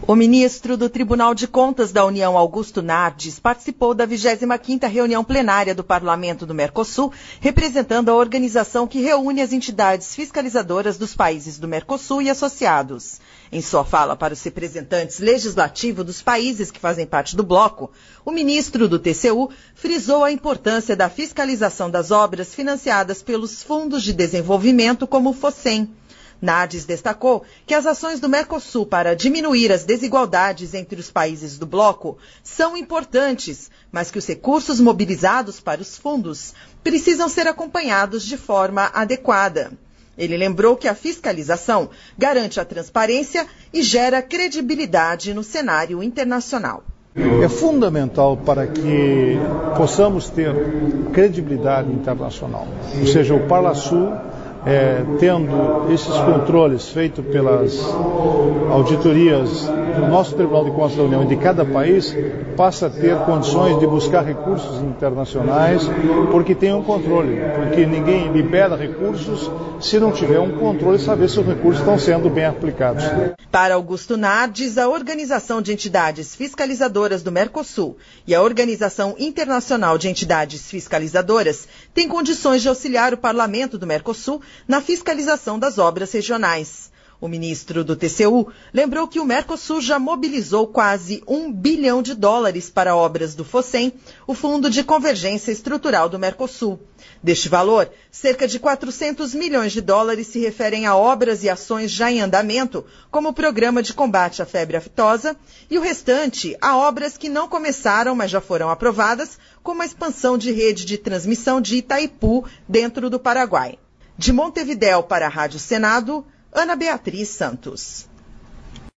O ministro do Tribunal de Contas da União, Augusto Nardes, participou da 25ª reunião plenária do Parlamento do Mercosul, representando a organização que reúne as entidades fiscalizadoras dos países do Mercosul e associados. Em sua fala para os representantes legislativos dos países que fazem parte do bloco, o ministro do TCU frisou a importância da fiscalização das obras financiadas pelos fundos de desenvolvimento como o FOSEM. Nardes destacou que as ações do Mercosul para diminuir as desigualdades entre os países do bloco são importantes, mas que os recursos mobilizados para os fundos precisam ser acompanhados de forma adequada. Ele lembrou que a fiscalização garante a transparência e gera credibilidade no cenário internacional. É fundamental para que possamos ter credibilidade internacional, ou seja, o Parlasul, tendo esses controles feitos pelas auditorias do nosso Tribunal de Contas da União e de cada país, passa a ter condições de buscar recursos internacionais, porque tem um controle, porque ninguém libera recursos se não tiver um controle e saber se os recursos estão sendo bem aplicados. Para Augusto Nardes, a Organização de Entidades Fiscalizadoras do Mercosul e a Organização Internacional de Entidades Fiscalizadoras têm condições de auxiliar o Parlamento do Mercosul na fiscalização das obras regionais. O ministro do TCU lembrou que o Mercosul já mobilizou quase US$1 bilhão para obras do FOSEM, o Fundo de Convergência Estrutural do Mercosul. Deste valor, cerca de US$400 milhões se referem a obras e ações já em andamento, como o Programa de Combate à Febre Aftosa, e o restante a obras que não começaram, mas já foram aprovadas, como a expansão de rede de transmissão de Itaipu, dentro do Paraguai. De Montevidéu para a Rádio Senado, Ana Beatriz Santos.